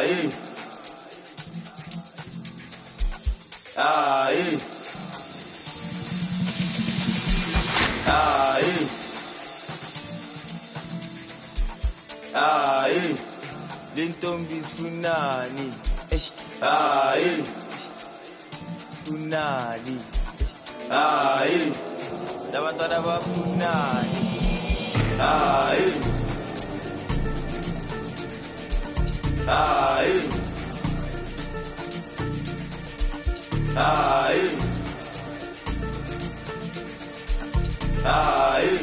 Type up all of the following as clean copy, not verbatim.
Aye. Aye. Aye. Aye. Lintombi sunani. Aye. Sunani. Aye. Labantwana bafunani. Aye. Aye. Aye. Aye.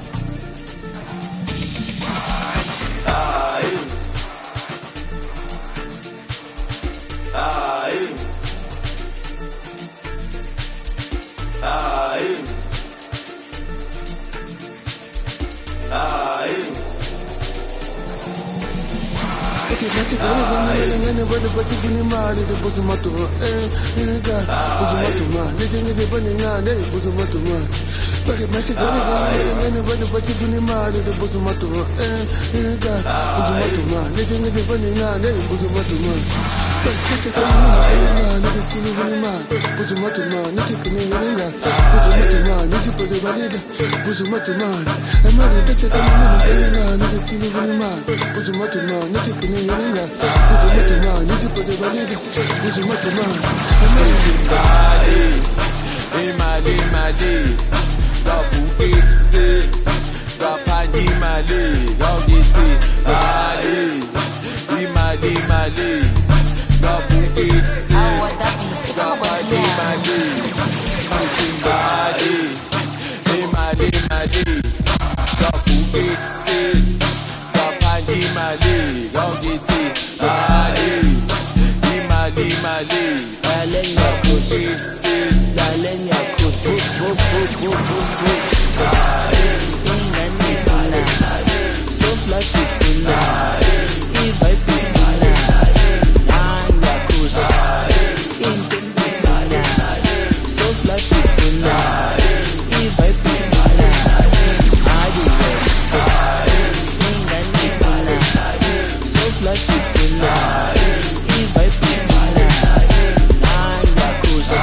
Aye. Aye. Aye. Aye. Okay, let's go. I'm going to put you in my little bosom of nigga, bosom of man. Nigga, burning on it, bosom of man. But it makes it go. I'm going to put you in my little bosom of nigga, bosom of man. Nigga, burning on it, bosom of man. But this is man, it's in the man, bosom of man. It's in the man, bosom of man. It's put the valid, bosom of man. I'm not the best of the man, it's in the man, bosom of man. It's in the man, bosom of man. It's put the valid, bosom of man. I'm not the body, Mali, Gafu Pixie, Gapani Mali, Gogiti, Mali, Gafu Pixie, Gapani Mali, Body, Mali, Gafu Pixie, Gapani Mali, Gogiti, Mali, Alenya Kosi. Lenya kufu ingane funa so flash funa ivibe funa anya kuza intombi funa so flash funa ivibe funa ayiwe ingane funa so flash funa ivibe funa anya kuza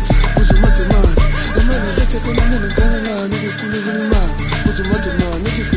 I'm